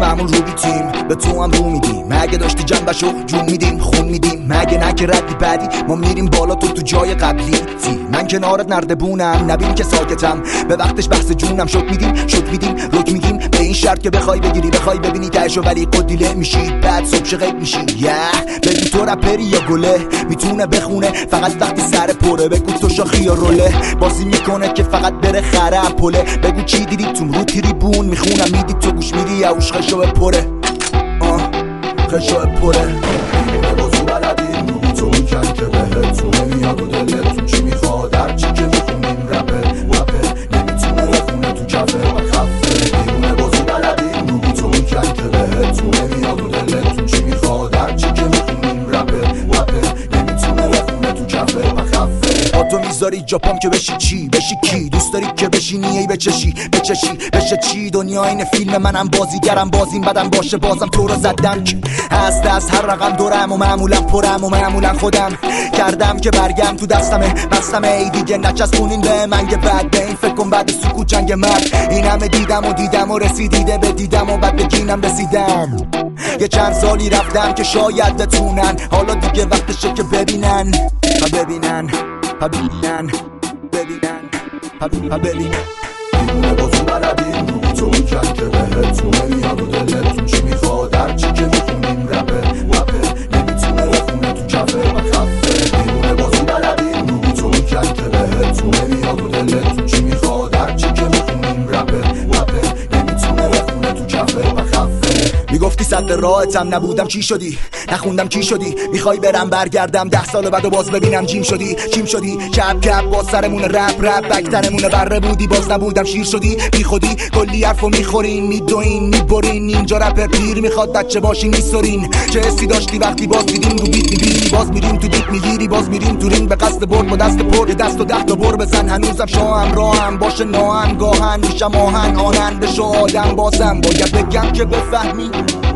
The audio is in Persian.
همون رو بیتیم به تو هم رو میدیم، مگه داشتی جنبشو جون میدیم خون میدیم، مگه نکه ردی بعدی ما میریم بالا تو جای قبلی تی. من کنارت نردبونم نبین که ساکتم، به وقتش بحث جونم شد میدیم رک میگیم به این شرط که بخوای بگیری بخوای ببینی تهشو ولی قدیله میشی بعد صبح غیب میشی. بگو تو رپری یا گله میتونه بخونه فقط وقتی سر پره، بگو تو شاخی یا روله بازی میکنه که فقط بره خرم پله، بگو چی دیدی تو رو تریبون میخونم میدی تو گوش میدی یا اوش خشو پره خشو پره بازو بلدی رو تو کن که بهت تو نمیاد و دلتون چی میخواد هرچی که میخونیم رپه نمیتونه بخونه تو کفه و خفه بیرونه بازو بلدی رو تو کن که بهت تو نمیاد و دلتون چی میخواد هرچی که میخونیم رپه نمیتونه بخونه تو کفه و خفه. با تو میذاری جاپام که بشی چی بشی کی دوست داری که بشینی ای بچشی بشه چی دنیا این فیلم منم بازیگرم بازیم بدم باشه بازم تو رو زدم هست از هر رقم دورم و معمولا پرم و معمولا خودم کردم که برگم تو دستمه ای دیگه نچسبونین به من که بعد به این فکر کن بعد سکوت جنگ مرد این همه دیدم و رسیدیده به دیدم و بعد بگینم رسیدم یه چند سالی رفتم که شاید بتونن حالا دیگه وقتشه که ببینن بیمونه بازو بلدین رو تو کن که بهت تو نمیاد و دلتون چی میخواد هرچی که میخونیم رپه نمیتونه بخونه تو کفه و خفه. بیمونه بازو بلدین رو تو کن که بهت تو نمیاد و دلتون چی میخواد هرچی که میخونیم رپه نمیتونه بخونه تو کفه و خفه. میگفتی صد راهتم نبودم چی شدی نخوندم کی شدی میخوای برم برگردم 10 سال بعد و باز ببینم چیم شدی کپ با سرمون رپ بکترمون بره بودی باز نبودم شیر شدی بی خودی کلی حرفو میخورین میدوین میبرین اینجا رپ پیر میخواد بچه باشین میسرین چه حسی داشتی وقتی باز دیدیم رو بیت میبینی باز میریم تو دیپ میگیری باز میریم تو رینگ به قصد برد با دست پر دست و 10 تا بر بزن هنوزم شاهم راهم باشه ناهم گاهن میشم آهن آنن بشو آدم بازم باید بگم که بفهمی